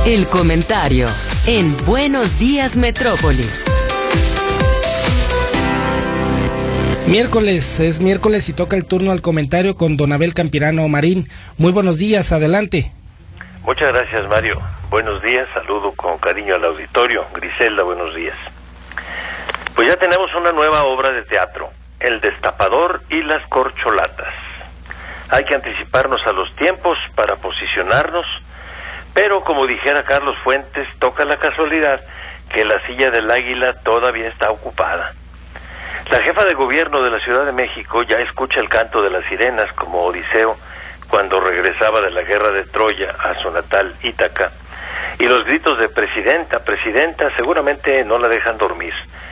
El comentario en Buenos Días Metrópoli. Es miércoles y toca el turno al comentario con don Abel Campirano Marín. Muy buenos días, adelante. Muchas gracias, Mario. Buenos días, saludo con cariño al auditorio. Griselda, buenos días. Pues ya tenemos una nueva obra de teatro, El Destapador y las Corcholatas. Hay que anticiparnos a los tiempos para posicionarnos, pero como dijera Carlos Fuentes, toca la casualidad que la silla del águila todavía está ocupada. La jefa de gobierno de la Ciudad de México ya escucha el canto de las sirenas como Odiseo cuando regresaba de la guerra de Troya a su natal Ítaca, y los gritos de presidenta, presidenta seguramente no la dejan dormir.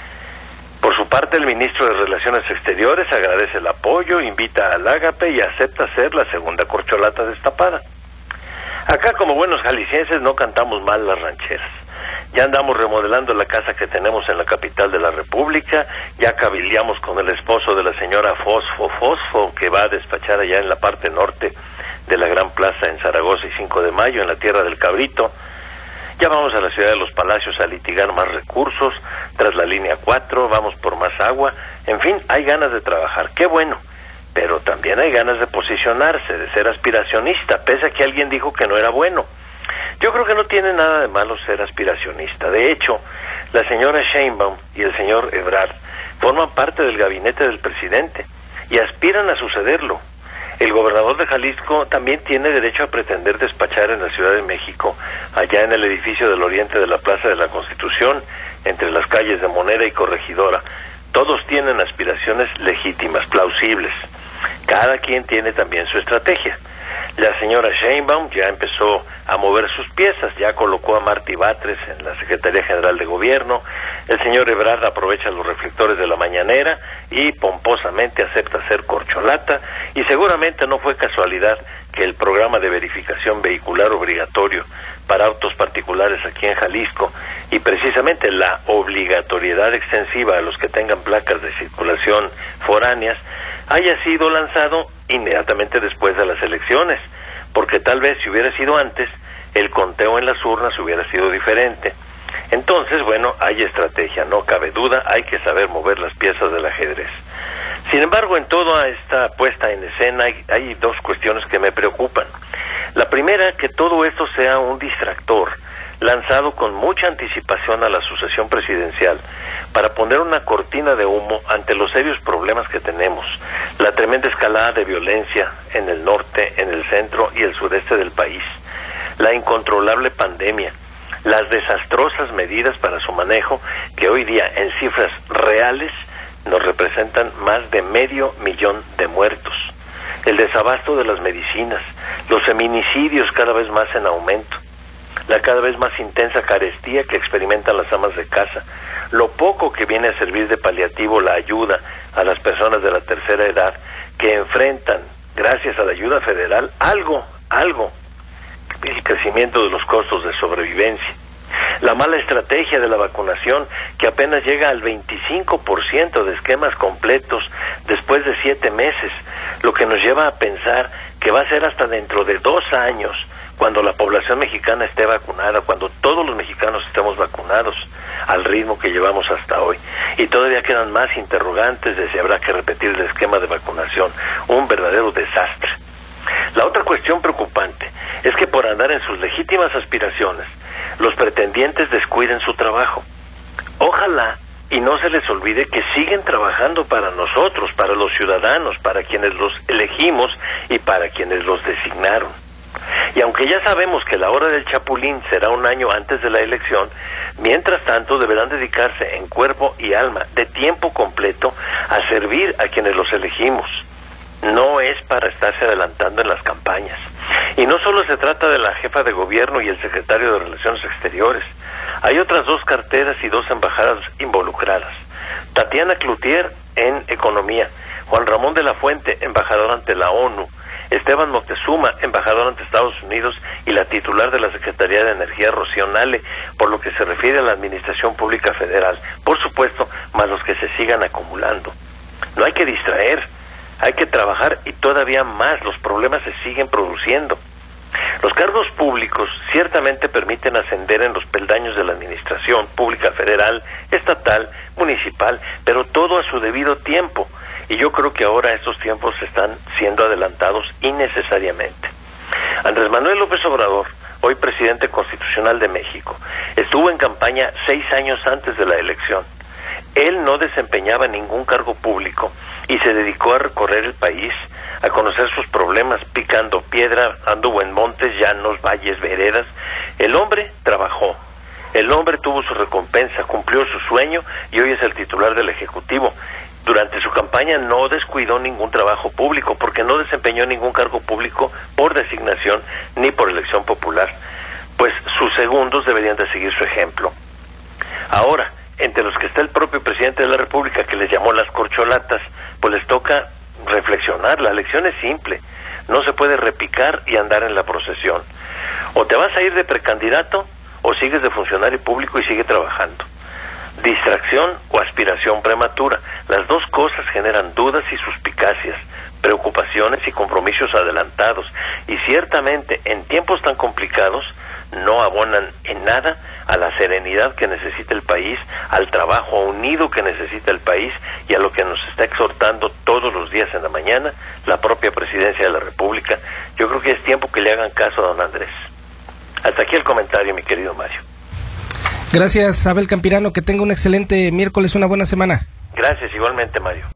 Por su parte, el ministro de Relaciones Exteriores agradece el apoyo, invita al ágape y acepta ser la segunda corcholata destapada. Acá, como buenos jaliscienses, no cantamos mal las rancheras. Ya andamos remodelando la casa que tenemos en la capital de la República, ya cabildeamos con el esposo de la señora Fosfo, que va a despachar allá en la parte norte de la Gran Plaza en Zaragoza y 5 de Mayo, en la Tierra del Cabrito. Ya vamos a la Ciudad de los Palacios a litigar más recursos, tras la línea 4, vamos por más agua. En fin, hay ganas de trabajar, qué bueno. Pero también hay ganas de posicionarse, de ser aspiracionista, pese a que alguien dijo que no era bueno. Yo creo que no tiene nada de malo ser aspiracionista. De hecho, la señora Sheinbaum y el señor Ebrard forman parte del gabinete del presidente y aspiran a sucederlo. El gobernador de Jalisco también tiene derecho a pretender despachar en la Ciudad de México, allá en el edificio del oriente de la Plaza de la Constitución, entre las calles de Moneda y Corregidora. Todos tienen aspiraciones legítimas, plausibles. Cada quien tiene también su estrategia. La señora Sheinbaum ya empezó a mover sus piezas, ya colocó a Martí Batres en la Secretaría General de Gobierno. El señor Ebrard aprovecha los reflectores de la mañanera y pomposamente acepta ser corcholata, y seguramente no fue casualidad que el programa de verificación vehicular obligatorio para autos particulares aquí en Jalisco, y precisamente la obligatoriedad extensiva a los que tengan placas de circulación foráneas, haya sido lanzado inmediatamente después de las elecciones, porque tal vez si hubiera sido antes, el conteo en las urnas hubiera sido diferente. Entonces, bueno, hay estrategia, no cabe duda, hay que saber mover las piezas del ajedrez. Sin embargo, en toda esta puesta en escena hay dos cuestiones que me preocupan. La primera, que todo esto sea un distractor, lanzado con mucha anticipación a la sucesión presidencial, para poner una cortina de humo ante los serios problemas que tenemos, la tremenda escalada de violencia en el norte, en el centro y el sureste del país, la incontrolable pandemia, las desastrosas medidas para su manejo, que hoy día en cifras reales nos representan más de 500,000 de muertos, el desabasto de las medicinas, los feminicidios cada vez más en aumento, la cada vez más intensa carestía que experimentan las amas de casa, lo poco que viene a servir de paliativo la ayuda a las personas de la tercera edad que enfrentan, gracias a la ayuda federal, algo, el crecimiento de los costos de sobrevivencia, la mala estrategia de la vacunación que apenas llega al 25% de esquemas completos después de 7 meses, lo que nos lleva a pensar que va a ser hasta dentro de 2 años cuando la población mexicana esté vacunada, cuando todos los mexicanos estemos vacunados al ritmo que llevamos hasta hoy. Y todavía quedan más interrogantes de si habrá que repetir el esquema de vacunación, un verdadero desastre. La otra cuestión preocupante es que por andar en sus legítimas aspiraciones, los pretendientes descuiden su trabajo. Ojalá y no se les olvide que siguen trabajando para nosotros, para los ciudadanos, para quienes los elegimos y para quienes los designaron. Y aunque ya sabemos que la hora del chapulín será un año antes de la elección, mientras tanto deberán dedicarse en cuerpo y alma, de tiempo completo, a servir a quienes los elegimos. No es para estarse adelantando en las campañas. Y no solo se trata de la jefa de gobierno y el secretario de Relaciones Exteriores. Hay otras 2 carteras y 2 embajadas involucradas. Tatiana Cloutier en Economía, Juan Ramón de la Fuente, embajador ante la ONU, Esteban Moctezuma, embajador ante Estados Unidos, y la titular de la Secretaría de Energía, Rocío Nale, por lo que se refiere a la Administración Pública Federal. Por supuesto, más los que se sigan acumulando. No hay que distraer, hay que trabajar, y todavía más, los problemas se siguen produciendo. Los cargos públicos ciertamente permiten ascender en los peldaños de la administración pública federal, estatal, municipal, pero todo a su debido tiempo. Y yo creo que ahora estos tiempos están siendo adelantados innecesariamente. Andrés Manuel López Obrador, hoy presidente constitucional de México, estuvo en campaña 6 años antes de la elección. Él no desempeñaba ningún cargo público y se dedicó a recorrer el país, a conocer sus problemas, picando piedra, anduvo en montes, llanos, valles, veredas. El hombre trabajó, el hombre tuvo su recompensa, cumplió su sueño y hoy es el titular del Ejecutivo. Durante su campaña no descuidó ningún trabajo público, porque no desempeñó ningún cargo público por designación ni por elección popular. Pues sus segundos deberían de seguir su ejemplo. Ahora, entre los que está el propio presidente de la República, que les llamó las corcholatas, pues les toca reflexionar. La lección es simple: no se puede repicar y andar en la procesión. O te vas a ir de precandidato, o sigues de funcionario público y sigue trabajando. Distracción o aspiración prematura, las dos cosas generan dudas y suspicacias, preocupaciones y compromisos adelantados, y ciertamente en tiempos tan complicados no abonan en nada a la serenidad que necesita el país, al trabajo unido que necesita el país y a lo que nos está exhortando todos los días en la mañana la propia Presidencia de la República. Yo creo que es tiempo que le hagan caso a don Andrés. Hasta aquí el comentario, mi querido Mario. Gracias, Abel Campirano, que tenga un excelente miércoles, una buena semana. Gracias, igualmente, Mario.